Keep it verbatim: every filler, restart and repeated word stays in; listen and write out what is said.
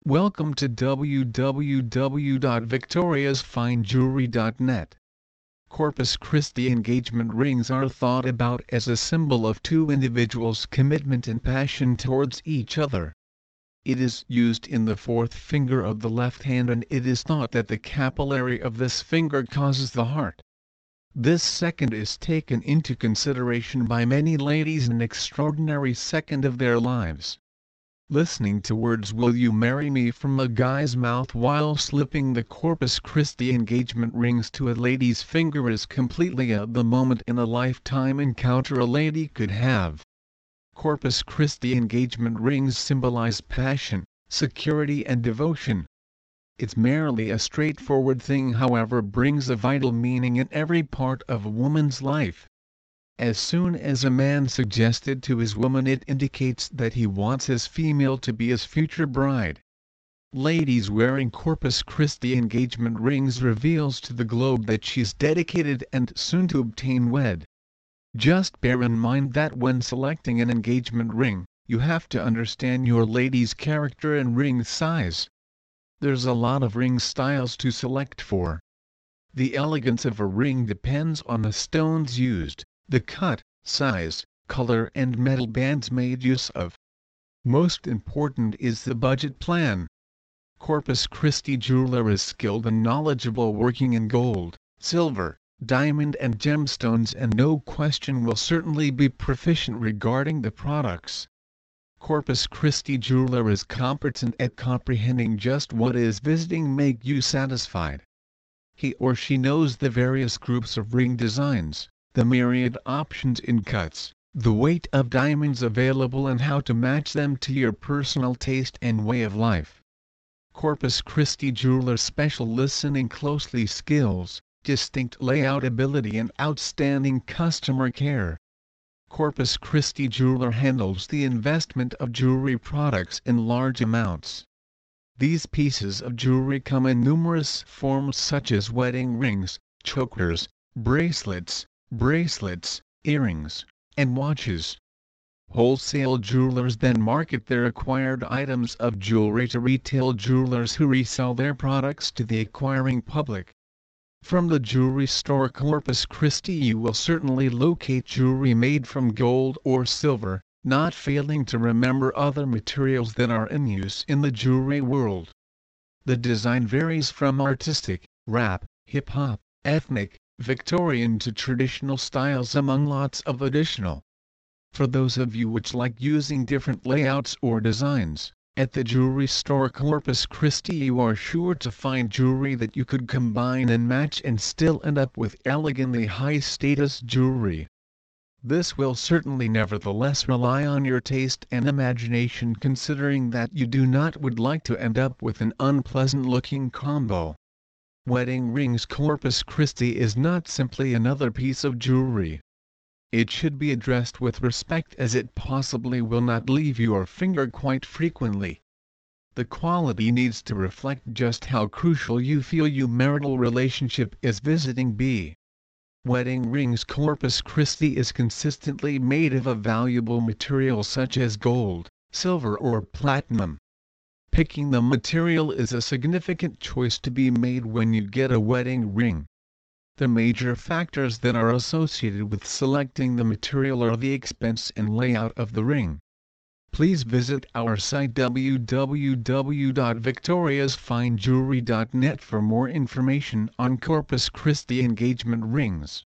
Welcome to w w w dot victorias fine jewelry dot net. Corpus Christi engagement rings are thought about as a symbol of two individuals' commitment and passion towards each other. It is used in the fourth finger of the left hand, and it is thought that the capillary of this finger causes the heart. This second is taken into consideration by many ladies an extraordinary second of their lives. Listening to words "Will you marry me" from a guy's mouth while slipping the Corpus Christi engagement rings to a lady's finger is completely a the moment in a lifetime encounter a lady could have. Corpus Christi engagement rings symbolize passion, security and devotion. It's merely a straightforward thing, however brings a vital meaning in every part of a woman's life. As soon as a man suggested to his woman, it indicates that he wants his female to be his future bride. Ladies wearing Corpus Christi engagement rings reveals to the globe that she's dedicated and soon to obtain wed. Just bear in mind that when selecting an engagement ring, you have to understand your lady's character and ring size. There's a lot of ring styles to select for. The elegance of a ring depends on the stones used, the cut, size, color and metal bands made use of. Most important is the budget plan. Corpus Christi jeweler is skilled and knowledgeable working in gold, silver, diamond and gemstones, and no question will certainly be proficient regarding the products. Corpus Christi jeweler is competent at comprehending just what is visiting make you satisfied. He or she knows the various groups of ring designs, the myriad options in cuts, the weight of diamonds available and how to match them to your personal taste and way of life. Corpus Christi jeweler special listening closely skills, distinct layout ability and outstanding customer care. Corpus Christi jeweler handles the investment of jewelry products in large amounts. These pieces of jewelry come in numerous forms such as wedding rings, chokers, bracelets, bracelets, earrings, and watches. Wholesale jewelers then market their acquired items of jewelry to retail jewelers who resell their products to the acquiring public. From the jewelry store Corpus Christi you will certainly locate jewelry made from gold or silver, not failing to remember other materials that are in use in the jewelry world. The design varies from artistic, rap, hip-hop, ethnic, Victorian to traditional styles among lots of additional. For those of you which like using different layouts or designs, at the jewelry store Corpus Christi you are sure to find jewelry that you could combine and match and still end up with elegantly high-status jewelry. This will certainly nevertheless rely on your taste and imagination, considering that you do not would like to end up with an unpleasant-looking combo. Wedding rings Corpus Christi is not simply another piece of jewelry. It should be addressed with respect, as it possibly will not leave your finger quite frequently. The quality needs to reflect just how crucial you feel your marital relationship is visiting be. Wedding rings Corpus Christi is consistently made of a valuable material such as gold, silver or platinum. Picking the material is a significant choice to be made when you get a wedding ring. The major factors that are associated with selecting the material are the expense and layout of the ring. Please visit our site w w w dot victorias fine jewelry dot net for more information on Corpus Christi engagement rings.